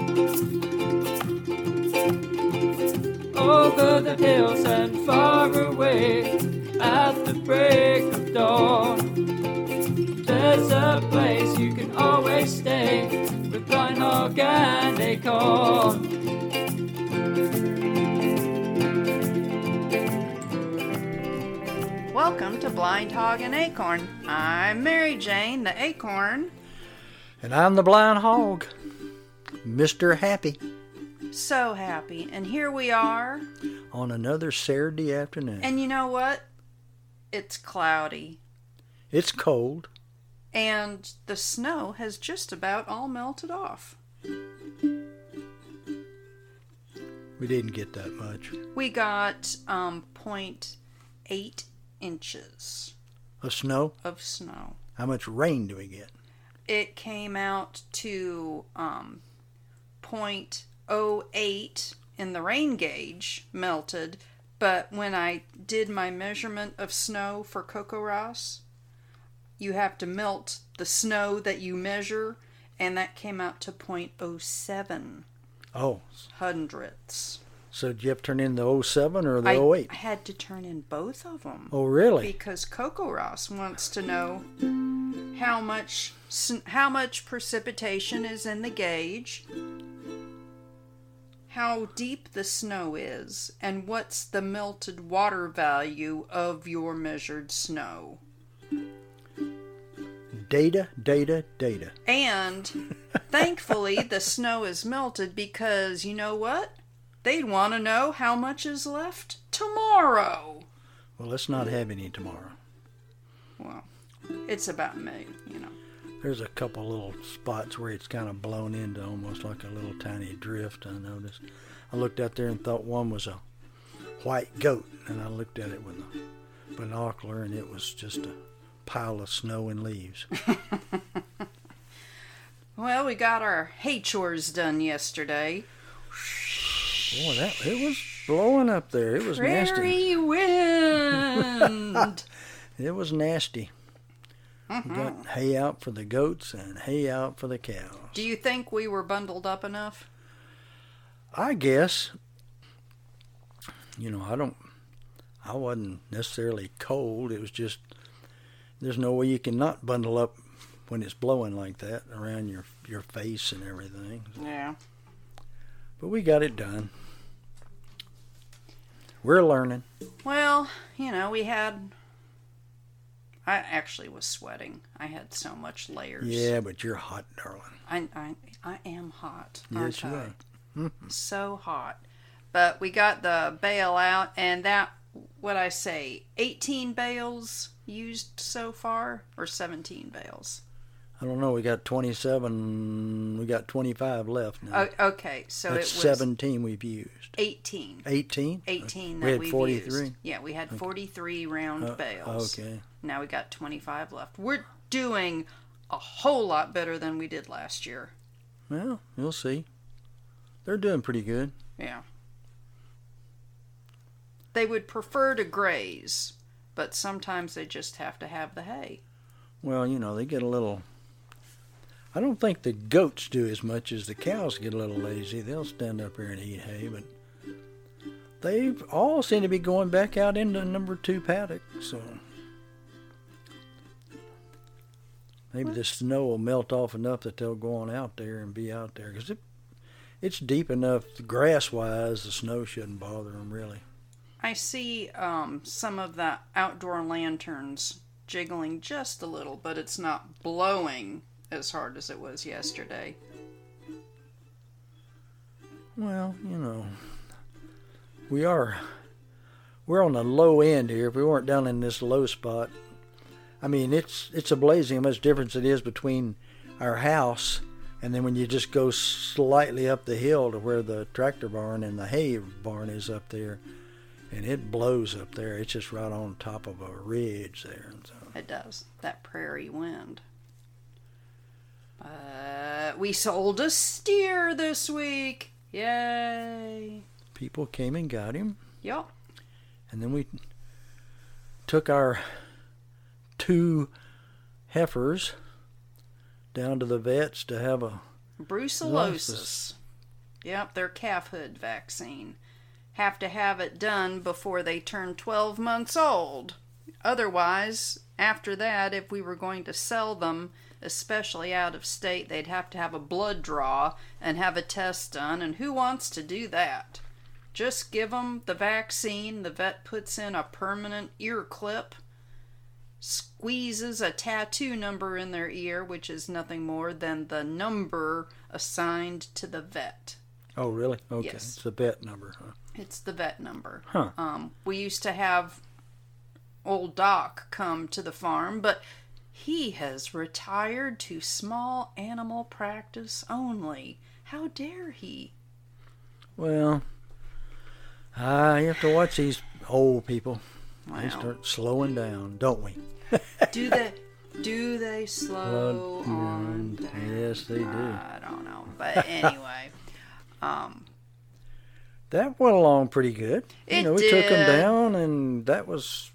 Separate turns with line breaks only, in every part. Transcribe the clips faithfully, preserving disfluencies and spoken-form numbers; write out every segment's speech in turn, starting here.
Over the hills and far away, at the break of dawn, there's a place you can always stay with Blind Hog and Acorn.
Welcome to Blind Hog and Acorn. I'm Mary Jane, the Acorn.
And I'm the Blind Hog, Mister Happy.
So happy. And here we are.
On another Saturday afternoon.
And you know what? It's cloudy.
It's cold.
And the snow has just about all melted off.
We didn't get that much.
We got um, zero point eight inches.
Of snow?
Of snow.
How much rain do we get?
It came out to um, zero point zero eight in the rain gauge melted, but when I did my measurement of snow for Coco Ross, you have to melt the snow that you measure, and that came out to zero point zero seven
Oh.
hundredths.
So did you have to turn in the oh seven or the
I,
oh eight?
I had to turn in both of them.
Oh, really?
Because Coco Ross wants to know how much how much precipitation is in the gauge, how deep the snow is, and what's the melted water value of your measured snow.
Data, data, data.
And thankfully the snow is melted because, you know what? They'd want to know how much is left tomorrow.
Well, let's not have any tomorrow.
Well, it's about me, you know.
There's a couple little spots where it's kind of blown into almost like a little tiny drift, I noticed. I looked out there and thought one was a white goat, and I looked at it with a binocular, and it was just a pile of snow and leaves.
Well, we got our hay chores done yesterday.
Boy, that it was blowing up there. It was nasty.
Prairie wind.
It was nasty.
Mm-hmm.
We got hay out for the goats and hay out for the cows.
Do you think we were bundled up enough?
I guess. You know, I don't. I wasn't necessarily cold. It was just there's no way you can not bundle up when it's blowing like that around your your face and everything.
Yeah.
But we got it done. We're learning.
Well, you know, we had... I actually was sweating. I had so much layers.
Yeah, but you're hot, darling.
I, I, I am hot,
Yes,
aren't
you
I?
are. Mm-hmm.
So hot. But we got the bale out, and that, what I say, eighteen bales used so far, or seventeen bales?
I don't know. We got twenty-seven. We got twenty-five left now.
Oh, okay, so
That's
it was
seventeen we've used.
eighteen.
eighteen?
eighteen
We
that
had
we've
forty-three?
used. Yeah, we had forty-three round
Uh,
bales.
Okay.
Now we got twenty-five left. We're doing a whole lot better than we did last year.
Well, we'll see. They're doing pretty good.
Yeah. They would prefer to graze, but sometimes they just have to have the hay.
Well, you know, they get a little... I don't think the goats do as much as the cows get a little lazy. They'll stand up here and eat hay, but they all seem to be going back out into number two paddock, so maybe the snow will melt off enough that they'll go on out there and be out there, because it, it's deep enough grass-wise, the snow shouldn't bother them, really.
I see um, some of the outdoor lanterns jiggling just a little, but it's not blowing as hard as it was yesterday.
Well, you know, we are, we're on the low end here. If we weren't down in this low spot, I mean, it's it's amazing how much difference it is between our house and then when you just go slightly up the hill to where the tractor barn and the hay barn is up there, and it blows up there. It's just right on top of a ridge there. So.
It does. That prairie wind. Uh, we sold a steer this week. Yay.
People came and got him.
Yep.
And then we took our two heifers down to the vets to have a
brucellosis. Yep, their calfhood vaccine. Have to have it done before they turn twelve months old. Otherwise, after that, if we were going to sell them, especially out of state, they'd have to have a blood draw and have a test done, and who wants to do that? Just give them the vaccine, the vet puts in a permanent ear clip, squeezes a tattoo number in their ear, which is nothing more than the number assigned to the vet.
Oh, really? Okay.
Yes.
It's a vet number, huh?
It's the vet number.
Huh.
Um, we used to have old Doc come to the farm, but he has retired to small animal practice only. How dare he?
Well, uh, you have to watch these old people.
Wow.
They start slowing down, don't we?
Do they? Do they slow
Well,
on
mm,
down?
yes, they do.
I don't know, but anyway, um,
that went along pretty good.
It
you know, we took them
did.
down, and that was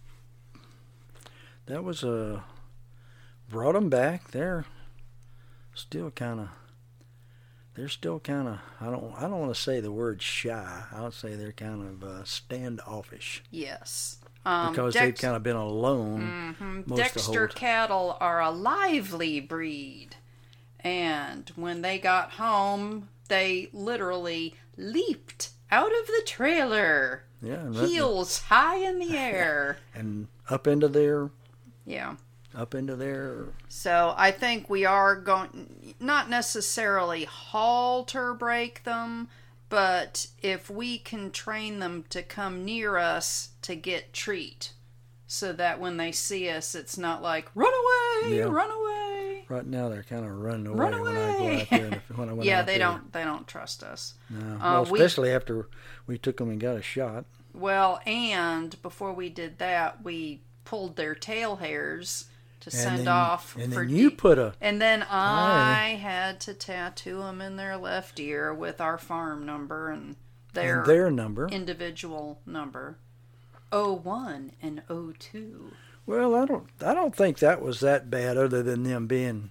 that was a uh, brought them back. They're still kind of. They're still kind of. I don't. I don't want to say the word shy. I would say they're kind of uh, standoffish
yes. Um,
because
Dex-
they've kind of been alone.
Mm-hmm.
Most
Dexter
of the whole time.
cattle are a lively breed, and when they got home, they literally leaped out of the trailer,
Yeah, and, that-
heels high in the air.
and up into their
Yeah.
up into their.
So I think we are going, not necessarily halter break them, but if we can train them to come near us to get treat, so that when they see us, it's not like, run away,
Yeah.
run away.
Right now, they're kind of running away,
Run
when I go
away.
out there. When I went
Yeah,
out
they
there.
don't, they don't trust us.
No.
Uh,
Well,
we-
especially after we took them and got a shot.
Well, and before we did that, we pulled their tail hairs to
And
send
then-
off.
And
for
then you
de-
put a.
And then I had to tattoo them in their left ear with our farm number and their,
and their number.
individual number, oh one and oh two.
Well, I don't. I don't think that was that bad, other than them being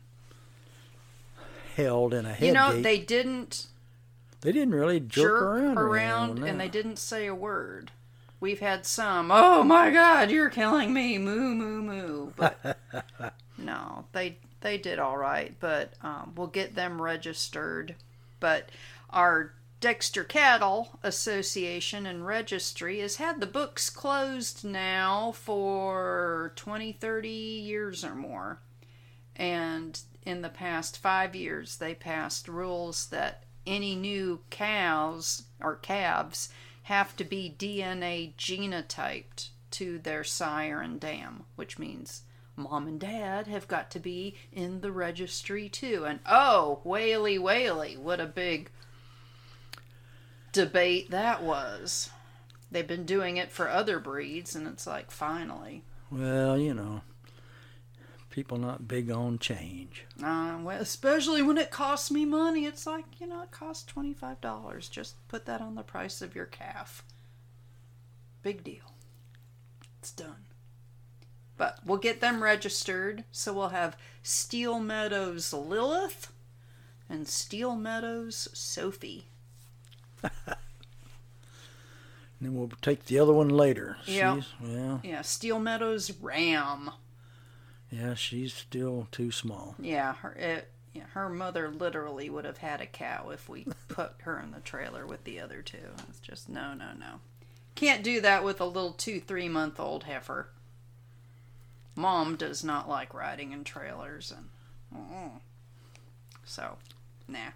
held in a head
You know,
gate.
they didn't
They didn't really jerk,
jerk
around, or
around,
anything on
and they
that.
didn't say a word. We've had some, oh my God, you're killing me, moo, moo, moo. But no, they they did all right, but um, we'll get them registered. But our Dexter Cattle Association and Registry has had the books closed now for twenty, thirty years or more. And in the past five years, they passed rules that any new cows or calves have to be D N A genotyped to their sire and dam, which means mom and dad have got to be in the registry too. And oh, whaley, whaley, what a big debate that was. They've been doing it for other breeds, and it's like, finally.
Well, you know, people not big on change.
Uh, well, especially when it costs me money. It's like, you know, it costs twenty-five dollars. Just put that on the price of your calf. Big deal. It's done. But we'll get them registered. So we'll have Steel Meadows Lilith and Steel Meadows Sophie.
And then we'll take the other one later.
Yeah.
She's, well,
Yeah, Steel Meadows Ram.
yeah, she's still too small.
Yeah, her it, yeah, her mother literally would have had a cow if we put her in the trailer with the other two. It's just no, no, no. Can't do that with a little two, three month old heifer. Mom does not like riding in trailers, and uh-uh. so, nah.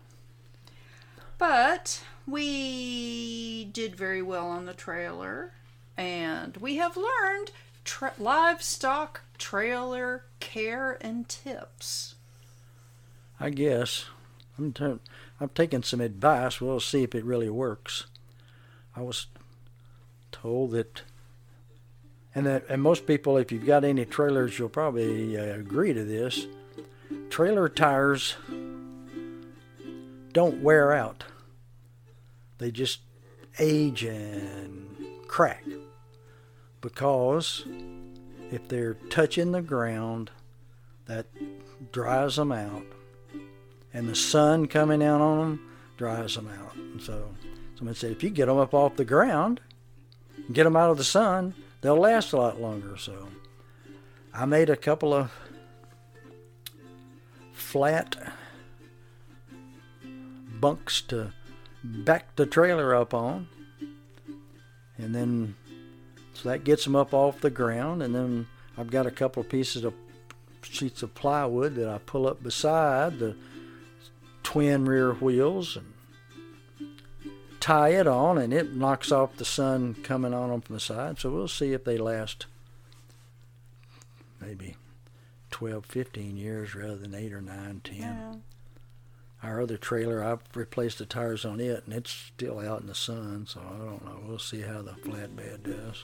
But we did very well on the trailer, and we have learned tra- livestock trailer care and tips.
I guess. I'm t- I'm taking some advice. We'll see if it really works. I was told that, and that, and most people, if you've got any trailers, you'll probably uh, agree to this. Trailer tires don't wear out. They just age and crack, because if they're touching the ground, that dries them out. And the sun coming out on them, dries them out. And so someone said, if you get them up off the ground, get them out of the sun, they'll last a lot longer. So I made a couple of flat bunks to back the trailer up on, and then so that gets them up off the ground. And then I've got a couple of pieces of sheets of plywood that I pull up beside the twin rear wheels and tie it on, and it knocks off the sun coming on them from the side. So we'll see if they last maybe twelve, fifteen years rather than eight or nine, ten.
Yeah.
Our other trailer, I've replaced the tires on it, and it's still out in the sun, so I don't know. We'll see how the flatbed does.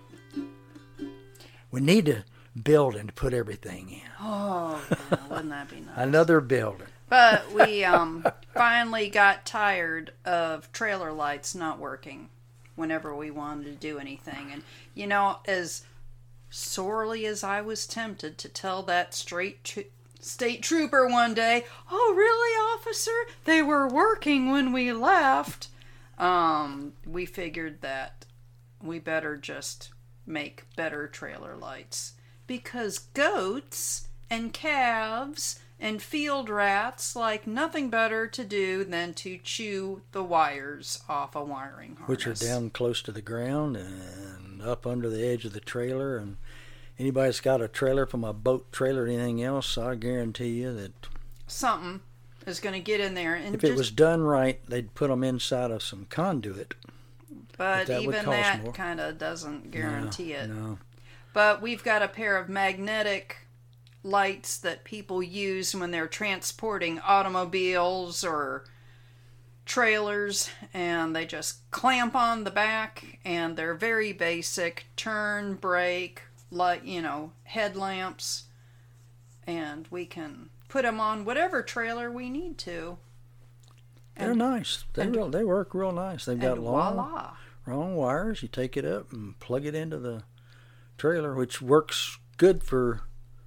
We need a building to put everything in.
Oh, yeah, wouldn't that be nice?
Another building.
But we um, finally got tired of trailer lights not working whenever we wanted to do anything. And, you know, as sorely as I was tempted to tell that straight tr- state trooper one day, oh, really, officer? They were working when we left. Um, we figured that we better just make better trailer lights. Because goats and calves and field rats like nothing better to do than to chew the wires off a wiring harness.
Which are down close to the ground and up under the edge of the trailer. And anybody that's got a trailer from a boat trailer or anything else, I guarantee you that
something is going to get in there. And
if
just,
it was done right, they'd put them inside of some conduit.
But,
but that
even that
kind
of doesn't guarantee
no,
it.
No.
But we've got a pair of magnetic lights that people use when they're transporting automobiles or trailers, and they just clamp on the back, and they're very basic turn, brake, light, you know, headlamps, and we can put them on whatever trailer we need to.
They're
And-
nice. They
and-
real, they work real nice. They've got
and
long,
voila.
long wires. You take it up and plug it into the trailer, which works good for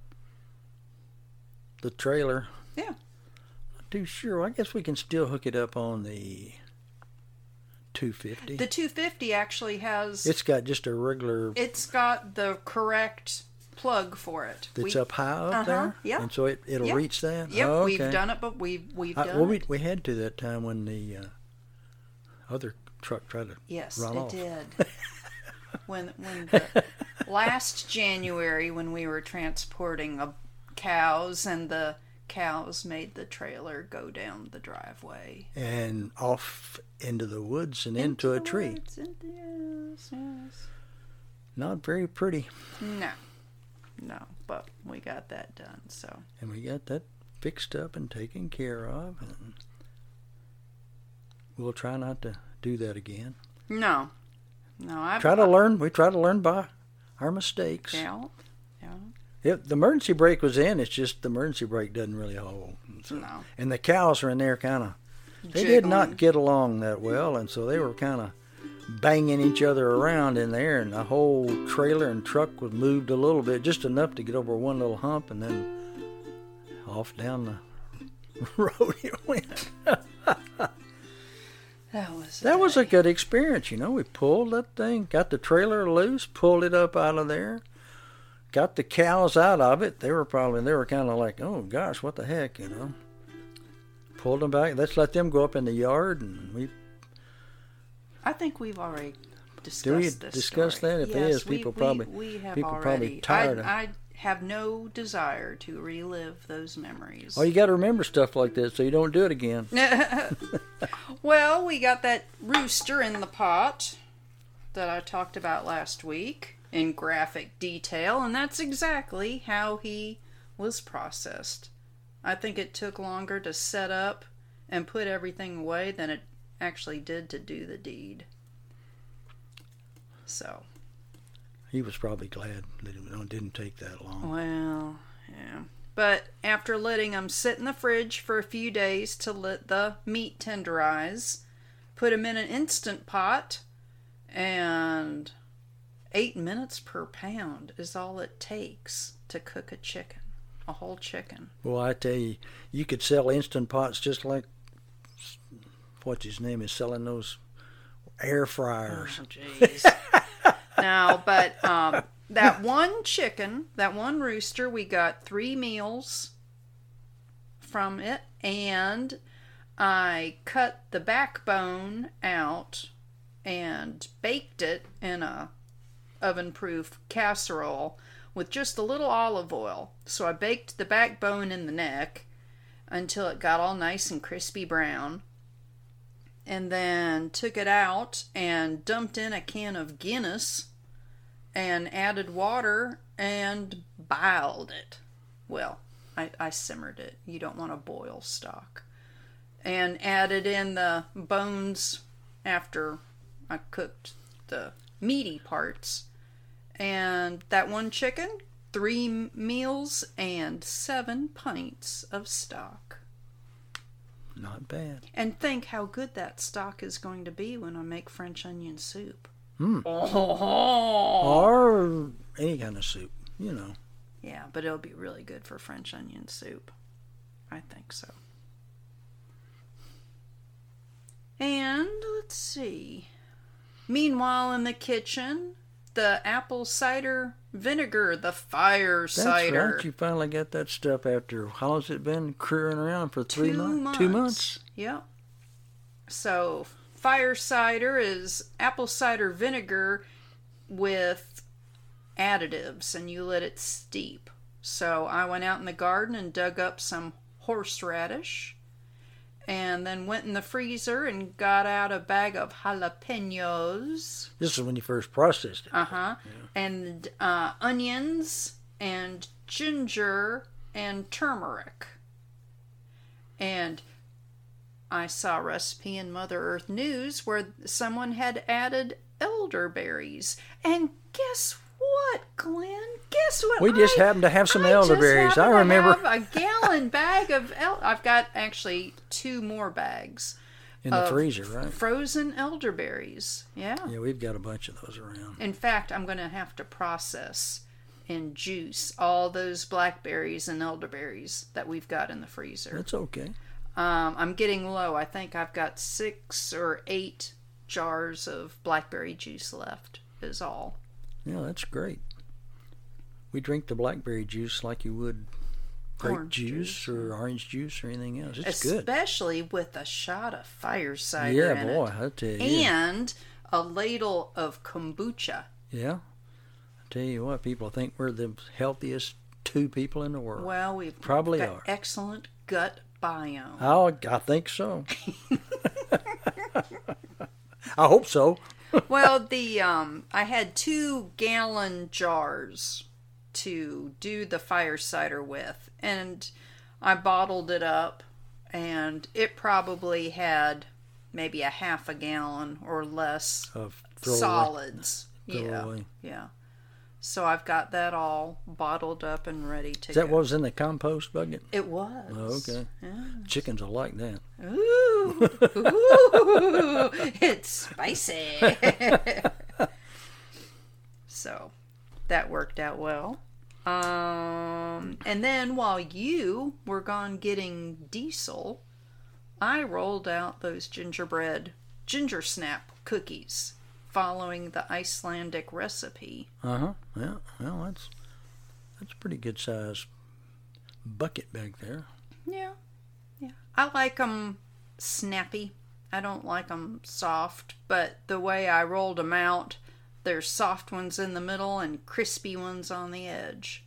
the trailer.
Yeah.
Not too sure. I guess we can still hook it up on the two fifty.
The two fifty actually has,
It's got just a regular
it's got the correct plug for it.
that's
We-
up high up
Uh-huh,
there,
yeah.
and so it it'll
Yep.
reach that.
Yep,
Oh,
we've
okay.
done it, but we've we've
I,
done
well, we
it.
we had to that time when the uh, other truck tried to
Yes,
run
it
off.
did. when when the, last January when we were transporting a, cows, and the cows made the trailer go down the driveway
And off into the woods and into, a
the
tree.
woods, into- yes, yes.
Not very pretty.
No, no, but we got that done. So
And we got that fixed up and taken care of, and we'll try not to do that again.
no, no, I
Try to learn. We try to learn by our mistakes.
Yeah, yeah,
If the emergency brake was in, it's just the emergency brake doesn't really hold. So-
no.
And the cows are in there kind of, they did not
Jiggling.
get along that well, and so they were kind of banging each other around in there, and the whole trailer and truck was moved a little bit, just enough to get over one little hump, and then off down the road it went.
That was a
That was a
day.
good experience, you know. We pulled that thing, got the trailer loose, pulled it up out of there, got the cows out of it. They were probably, they were kind of like, oh gosh, what the heck, you know. Pulled them back. Let's let them go up in the yard, and we
I think we've already discussed
Do we
this
discuss
story.
that? If it
yes,
is, people
we,
probably-
we, we have
people
already.
probably tired
I,
of-
I have no desire to relive those memories.
Oh, you got to remember stuff like that so you don't do it again.
Well, we got that rooster in the pot that I talked about last week in graphic detail, and that's exactly how he was processed. I think it took longer to set up and put everything away than it actually did to do the deed. So,
He was probably glad that it didn't take that long.
well, yeah. But after letting them sit in the fridge for a few days to let the meat tenderize, put them in an Instant Pot, and eight minutes per pound is all it takes to cook a chicken, a whole chicken.
Well, I tell you, you could sell Instant Pots just like what's his name is selling those air fryers.
Oh, jeez. No, but um, that one chicken, that one rooster, we got three meals from it, and I cut the backbone out and baked it in a oven-proof casserole with just a little olive oil. So I baked the backbone in the neck until it got all nice and crispy brown, and then took it out and dumped in a can of Guinness and added water and boiled it. Well, I, I simmered it. You don't want to boil stock. And added in the bones after I cooked the meaty parts. And that one chicken, three meals and seven pints of stock.
Not bad.
And think how good that stock is going to be when I make French onion soup.
Mm.
Oh.
Or any kind of soup, you know.
Yeah, but it'll be really good for French onion soup. I think so. And let's see. Meanwhile, in the kitchen, the apple cider vinegar, the fire
That's
cider.
right. You finally got that stuff after, how long's it been crewing around for three
Two
months?
months.
Two months?
Yep. So, fire cider is apple cider vinegar with additives, and you let it steep. So, I went out in the garden and dug up some horseradish, and then went in the freezer and got out a bag of jalapenos.
This is when you first processed it.
Uh-huh. Yeah. And uh, onions and ginger and turmeric. And I saw a recipe in Mother Earth News where someone had added elderberries. And guess what, Glenn? Guess what?
We just
I,
happened to have some
I
elderberries.
Just
I remember.
To have a gallon bag of el- I've got actually two more bags
in the freezer, right?
Frozen elderberries. Yeah.
Yeah, we've got a bunch of those around.
In fact, I'm going to have to process and juice all those blackberries and elderberries that we've got in the freezer.
That's okay.
Um, I'm getting low. I think I've got six or eight jars of blackberry juice left, is all.
Yeah, that's great. We drink the blackberry juice like you would grape
Orange
juice,
juice.
or orange juice or anything else. It's
Especially
good.
with a shot of fire cider
yeah,
in
boy,
it.
I tell you.
And a ladle of kombucha.
Yeah. I tell you what, people think we're the healthiest two people in the world.
Well, we've
probably
got
are.
Excellent gut biome.
Oh, I think so. I hope so.
Well, the um, I had two gallon jars to do the fire cider with, and I bottled it up, and it probably had maybe a half a gallon or less
Of throwaway.
solids. Yeah,
Throwaway.
yeah. So I've got that all bottled up and ready to
Is that
go.
what was in the compost bucket?
It was.
Oh, okay.
Yeah.
Chickens will like that.
Ooh, ooh, it's spicy. So that worked out well. Um, and then while you were gone getting diesel, I rolled out those gingerbread ginger snap cookies following the Icelandic recipe.
Uh-huh. Yeah, well, that's that's a pretty good size bucket back there.
Yeah, yeah. I like them snappy. I don't like them soft, but the way I rolled them out, there's soft ones in the middle and crispy ones on the edge.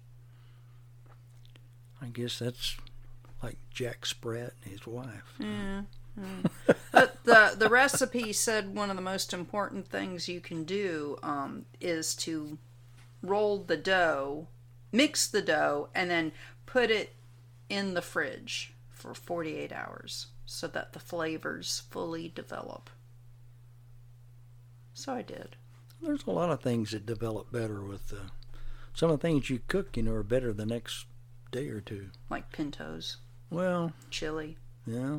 I guess that's like Jack Spratt and his wife.
Yeah. Mm. But the the recipe said one of the most important things you can do um, is to roll the dough, mix the dough, and then put it in the fridge for forty-eight hours so that the flavors fully develop. So I did.
There's a lot of things that develop better with uh, some of the things you cook, you know, are better the next day or two.
Like pintos,
Well,
chili.
yeah.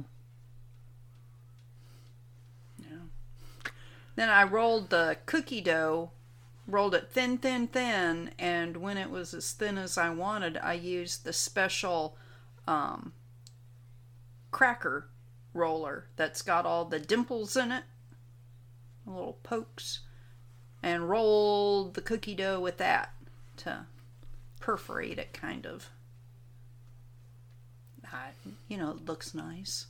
Yeah. Then I rolled the cookie dough, rolled it thin, thin, thin, and when it was as thin as I wanted, I used the special um, cracker roller that's got all the dimples in it, little pokes, and rolled the cookie dough with that to perforate it, kind of. I, you know, it looks nice.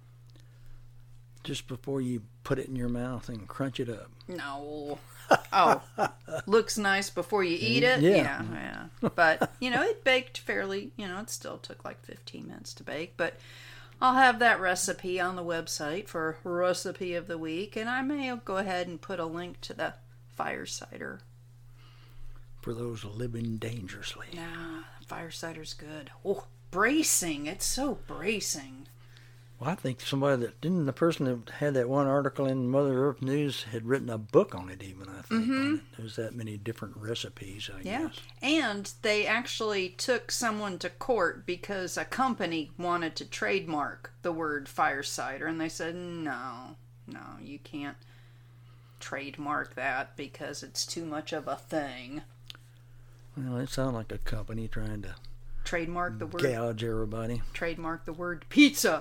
Just before you put it in your mouth and crunch it up.
No. Oh, looks nice before you eat it?
Yeah.
Yeah, yeah. But, you know, it baked fairly, you know, it still took like fifteen minutes to bake. But I'll have that recipe on the website for Recipe of the Week. And I may go ahead and put a link to the fire cider.
For those living dangerously.
Nah, fire cider's good. Oh, bracing. It's so bracing.
Well, I think somebody that didn't the person that had that one article in Mother Earth News had written a book on it. Even I think
Mm-hmm.
on it. There's that many different recipes. I
Yeah,
guess.
and they actually took someone to court because a company wanted to trademark the word fire cider, and they said, no, no, you can't trademark that because it's too much of a thing.
Well, it sounds like a company trying to
Trademark the word.
gouge everybody.
Trademark the word pizza.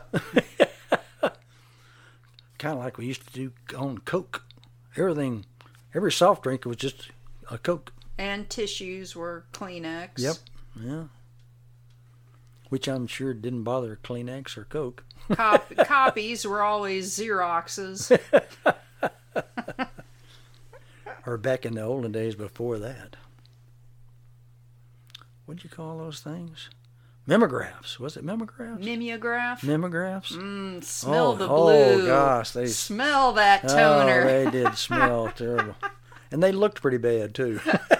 Kind of like we used to do on Coke. Everything, every soft drink was just a Coke.
And tissues were Kleenex.
Yep. Yeah. Which I'm sure didn't bother Kleenex or Coke.
Cop- copies were always Xeroxes.
Or back in the olden days before that. What'd you call those things? Mimeographs. Was it mimeographs?
Mimeograph.
Mimeographs?
Mm, smell
oh,
the blue.
Oh, gosh. They,
Smell that toner.
Oh, they did smell terrible. And they looked pretty bad, too.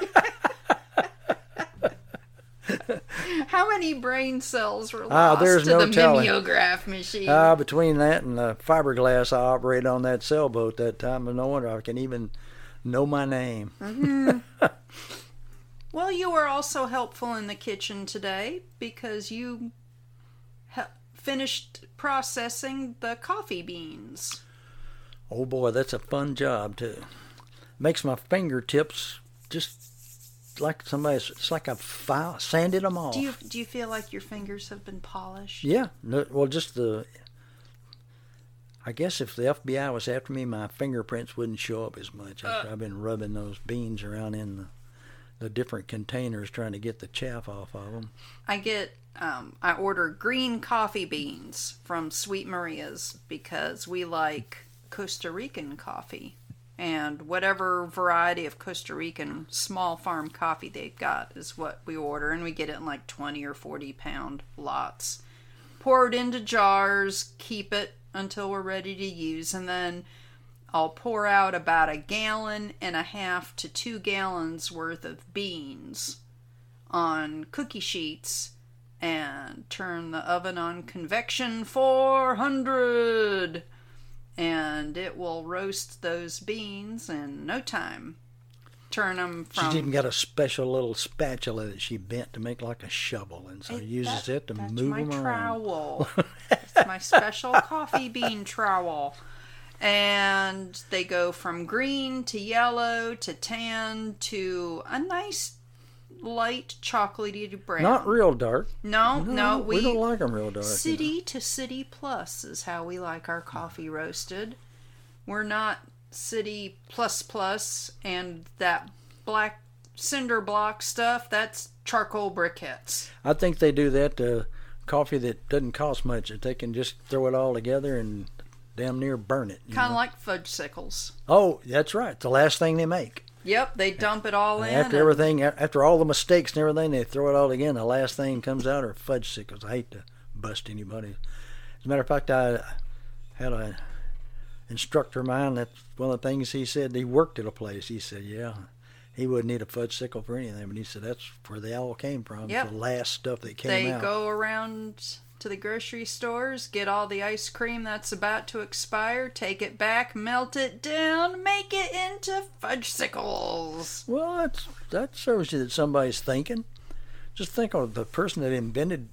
How many brain cells were
Ah,
lost
there's
to
no
the
telling.
mimeograph machine?
Ah, between that and the fiberglass I operated on that sailboat that time, no wonder I can even know my name.
Mm-hmm. Well, you were also helpful in the kitchen today because you he- finished processing the coffee beans.
Oh boy, that's a fun job too. Makes my fingertips just like somebody's. It's like I've file, sanded them off.
Do you do you feel like your fingers have been polished?
Yeah. No, well, just the. I guess if the F B I was after me, my fingerprints wouldn't show up as much. After
Uh.
I've been rubbing those beans around in the, the different containers, trying to get the chaff off of them.
I get. Um, I order green coffee beans from Sweet Maria's because we like Costa Rican coffee. And whatever variety of Costa Rican small farm coffee they've got is what we order. And we get it in like twenty or forty pound lots. Pour it into jars, keep it until we're ready to use. And then I'll pour out about a gallon and a half to two gallons worth of beans on cookie sheets and turn the oven on convection four hundred. And it will roast those beans in no time. Turn them from...
She's even got a special little spatula that she bent to make like a shovel, and so
It-
uses
that-
it to
that's
move
my
them around.
trowel. It's my special coffee bean trowel. And they go from green to yellow to tan to a nice light chocolatey brown.
Not real dark.
No, no,
we,
we,
don't like them real dark. you know.
city to city plus is how we like our coffee roasted. We're not city plus plus and that black cinder block stuff. That's charcoal briquettes.
I think they do that to coffee that doesn't cost much. That they can just throw it all together and damn near burn it. you
Kind of
know.
like fudge sickles.
Oh, that's right. It's the last thing they make.
Yep, they dump it all in.
After
and-
everything, after all the mistakes and everything, they throw it all again. The last thing comes out are fudge sickles. I hate to bust anybody. As a matter of fact, I had a instructor of mine. That's one of the things he said. He worked at a place. He said, yeah, he wouldn't need a fudge sickle for anything. But he said that's where they all came from.
Yep.
It's the last stuff that came
They
out.
go around to the grocery stores, get all the ice cream that's about to expire, take it back, melt it down, make it into fudge sickles.
Well, that's, that shows you that somebody's thinking. Just think of the person that invented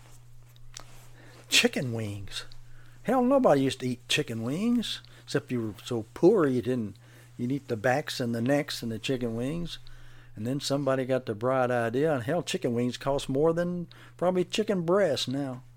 chicken wings. Hell, nobody used to eat chicken wings, except you were so poor you didn't. You'd eat the backs and the necks and the chicken wings. And then somebody got the bright idea, and hell, chicken wings cost more than probably chicken breasts now.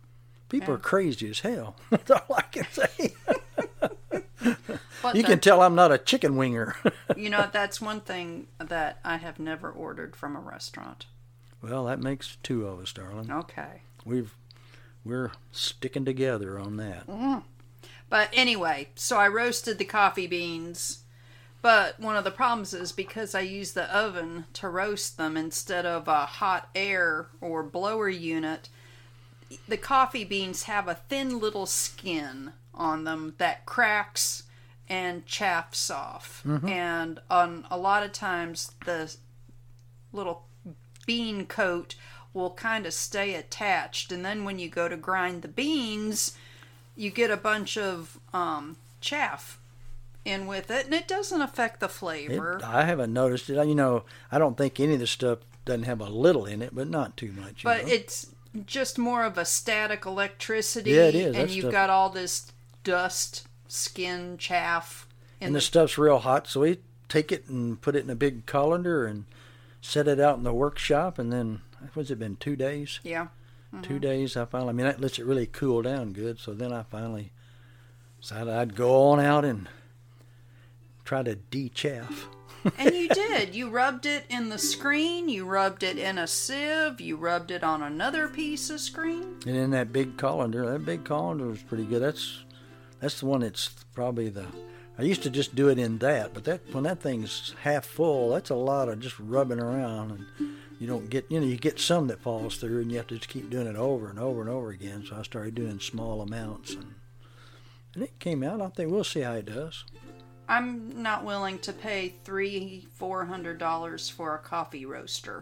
People
Yeah.
are crazy as hell. That's all I can say.
But
You
the-
can tell I'm not a chicken winger.
You know, that's one thing that I have never ordered from a restaurant.
Well, that makes two of us, darling.
Okay.
We've we're sticking together on that.
Mm. But anyway, so I roasted the coffee beans. But one of the problems is because I use the oven to roast them instead of a hot air or blower unit, the coffee beans have a thin little skin on them that cracks and chaffs off. And on a lot of times the little bean coat will kind of stay attached, and then when you go to grind the beans, you get a bunch of um, chaff in with it, and it doesn't affect the
It,
flavor.
I haven't noticed it. You know, I don't think any of the stuff doesn't have a little in it, but not too much. You
But
know?
it's just more of a static electricity,
Yeah, it is.
and
That
you've
stuff-
got all this dust, skin, chaff. In
and the
the,
stuff's real hot, so we take it and put it in a big colander and set it out in the workshop, and then what's it been, two days?
yeah.
Two days. I finally, I mean, that lets it really cool down good. So then I finally decided I'd go on out and try to de-chaff.
And you did. You rubbed it in the screen, you rubbed it in a sieve, you rubbed it on another piece of screen.
And in that big colander, that big colander was pretty good. That's that's the one that's probably the. I used to just do it in that, but that when that thing's half full, that's a lot of just rubbing around, and you don't get, you know, you get some that falls through, and you have to just keep doing it over and over and over again. So I started doing small amounts, and and it came out. I think we'll see how it does.
I'm not willing to pay three, four hundred dollars for a coffee roaster.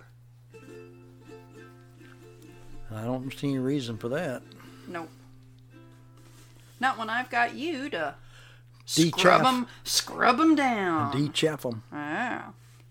I don't see any reason for that.
Nope. Not when I've got you to
De-chaff.
scrub them, scrub them down.
De-chaff them.
Ah.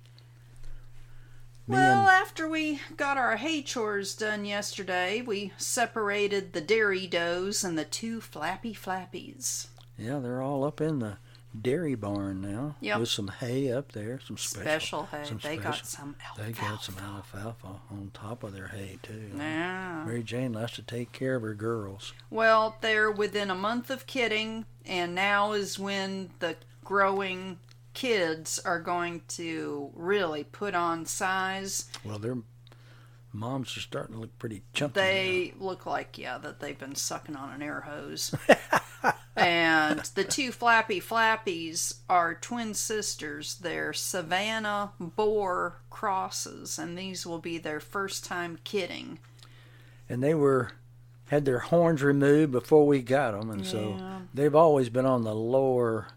Me
Well,
and-
after we got our hay chores done yesterday, we separated the dairy does and the two flappy flappies.
Yeah, they're all up in the dairy barn now.
Yep.
With some hay up there, some special.
Special hay.
some
They got
special-
some
They
alfalfa.
got some alfalfa on top of their hay too.
Yeah.
Mary Jane likes to take care of her girls.
Well, they're within a month of kidding, and now is when the growing kids are going to really put on size.
Well, their moms are starting to look pretty chunky.
They look like, yeah, that they've been sucking on an air hose. And the two flappy flappies are twin sisters. They're Savannah Boer crosses, and these will be their first time kidding.
And they were had their horns removed before we got them, and so
Yeah.
they've always been on the lower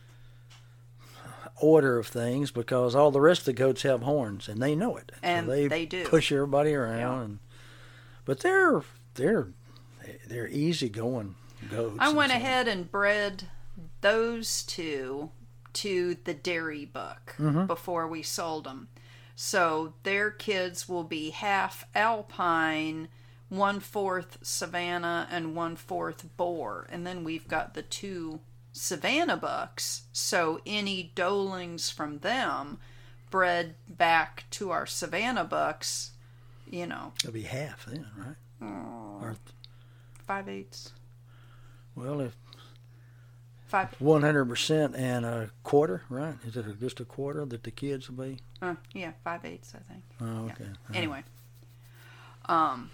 order of things because all the rest of the goats have horns, and they know it.
And
so they,
they do.
push everybody around.
Yeah.
And, but they're they're they're easy going goats.
I
and
went
so-
ahead and bred those two to the dairy buck
Mm-hmm.
before we sold them. So their kids will be half alpine, one fourth Savannah, and one fourth Boer. And then we've got the two Savannah bucks. So any dolings from them bred back to our Savannah bucks, you know,
It'll be half then, right? Or,
five eighths,
well, if
five.
one hundred percent and a quarter, right? Is it just a quarter that the kids will be?
Uh, yeah, five eighths, I think.
Oh,
Yeah.
okay.
Anyway, um,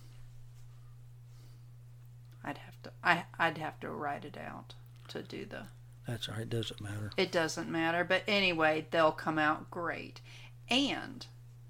I'd have to, I, I'd have to write it out to do the.
That's all right. Doesn't matter.
It doesn't matter, but anyway, they'll come out great. And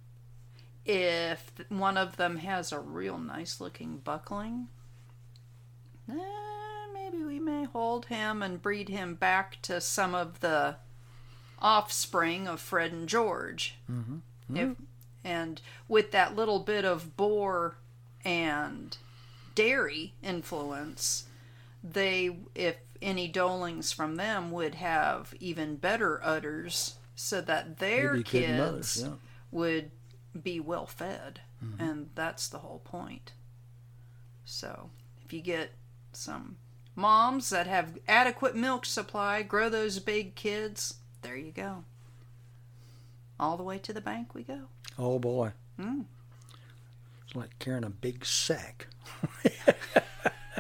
if one of them has a real nice looking buckling, eh, maybe we may hold him and breed him back to some of the offspring of Fred and George.
Mm-hmm.
If, and with that little bit of boar and dairy influence, they, if any dolings from them, would have even better udders so that their
Maybe good
kids
mothers, yeah.
would be well fed.
Mm-hmm.
And that's the whole point. So if you get some moms that have adequate milk supply, grow those big kids, there you go. All the way to the bank we go.
Oh boy,
Mm.
it's like carrying a big sack.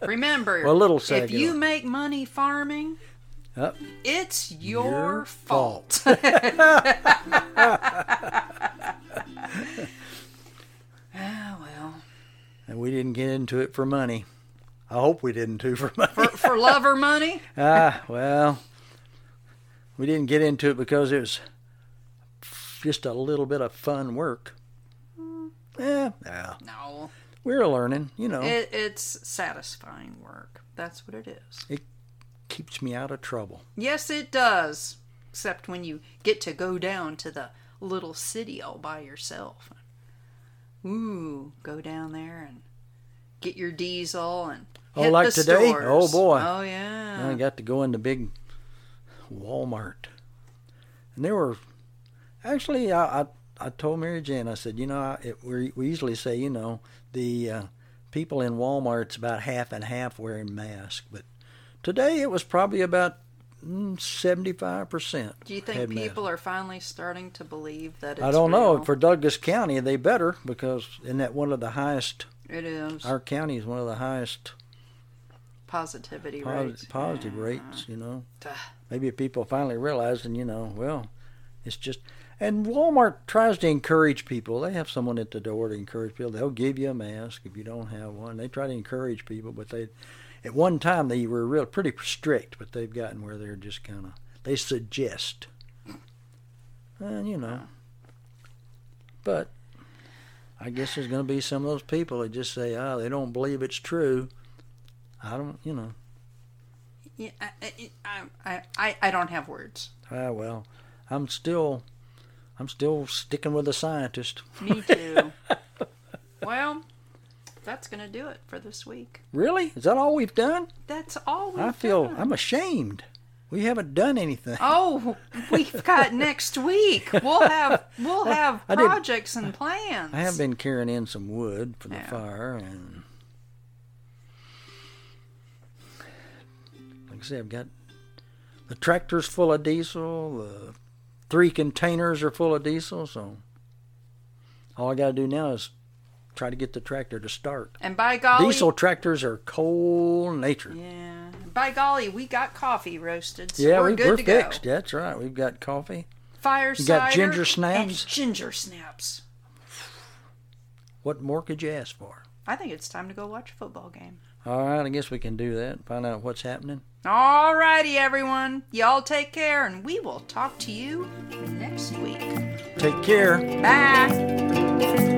Remember,
Well, a little
if
Saginaw.
you make money farming,
Yep.
it's your,
Your
fault. Ah, well.
And we didn't get into it for money. I hope we didn't too for money.
For, for love or money?
Ah, well, we didn't get into it because it was just a little bit of fun work. Yeah, yeah.
No.
We're learning, you know.
It, it's satisfying work. That's what it is.
It keeps me out of trouble.
Yes, it does. Except when you get to go down to the little city all by yourself. Ooh, go down there and get your diesel and
Oh,
hit
like
the
today?
stores.
Oh, boy.
Oh, yeah.
I got to go into big Walmart. And there were, actually, I, I, I told Mary Jane, I said, you know, I, it, we, we usually say, you know, the uh, people in Walmart's about half and half wearing masks. But today it was probably about mm, seventy-five percent.
Do you think
had
people
masks.
are finally starting to believe that it's
I don't
real?
know. For Douglas County, they better, because isn't that one of the highest,
It is.
our county is one of the highest
Positivity
pos-
rates.
positive
Yeah.
rates, you know.
Duh.
Maybe people finally realizing, you know, well, it's just, and Walmart tries to encourage people. They have someone at the door to encourage people. They'll give you a mask if you don't have one. They try to encourage people, but they, at one time they were real pretty strict, but they've gotten where they're just kind of, they suggest, and you know, but I guess there's going to be some of those people that just say, oh, they don't believe it's true. I don't, you know.
Yeah, I, I, I, I don't have words.
Ah, well, I'm still, I'm still sticking with the scientist.
Me too. Well, that's going to do it for this week.
Really? Is that all we've done?
That's all we've
I feel,
done.
I'm ashamed. We haven't done anything.
Oh, we've got next week. We'll have we'll have
I did-
projects and plans.
I have been carrying in some wood for the
Yeah.
fire, and like I said, I've got the tractor's full of diesel. The three containers are full of diesel, so all I got to do now is try to get the tractor to start.
And by golly,
Diesel tractors are cold natured.
Yeah. By golly, we got coffee roasted, so
Yeah,
we're
we,
good
we're
to
fixed.
go.
That's right. We've got coffee.
Fire
You got
cider
ginger snaps?
and ginger snaps.
What more could you ask for?
I think it's time to go watch a football game.
All right, I guess we can do that. Find out what's happening.
All righty, everyone. Y'all take care, and we will talk to you next week.
Take care.
Bye.